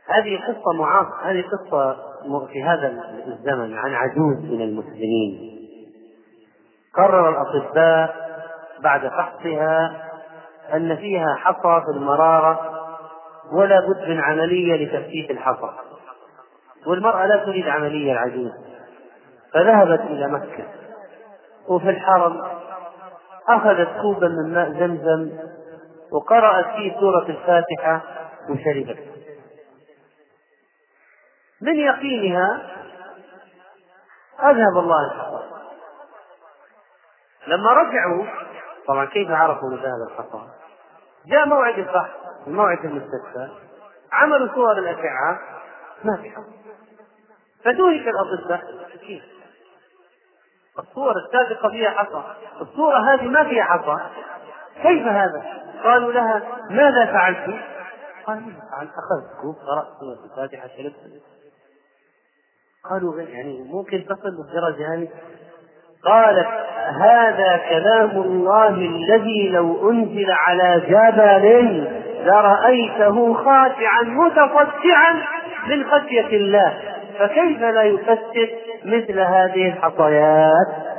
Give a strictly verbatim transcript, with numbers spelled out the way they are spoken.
هذه قصة معاصرة، هذه قصة في هذا الزمن عن عجوز من المسلمين. قرر الأطباء بعد فحصها أن فيها حصى في المرارة ولا بد من عملية لتخفيف الحصى، والمرأة لا تريد عملية العجوز، فذهبت إلى مكة وفي الحرم أخذت كوبا من ماء زمزم وقرأت فيه سورة الفاتحة وشربت. من يقينها أذهب الله الحصى. لما رجعوا، طبعا كيف عرفوا بهذا الحصى؟ جاء موعد الفحص، موعد المستشفى، عملوا صور الأشعة ما في حصى. فدهش الأطباء، كيف الصور السابقة فيها حصى، الصورة هذه ما فيها حصى، كيف هذا؟ قالوا لها ماذا فعلت؟ قال فعلت أخذت كوب قرأت سورة الفاتحة شربت. قالوا يعني ممكن تصل للدرجة هذه؟ قالت هذا كلام الله الذي لو أنزل على جبل لرأيته خاشعا متصدعا من خشية الله، فكيف لا يفسر مثل هذه الحصيات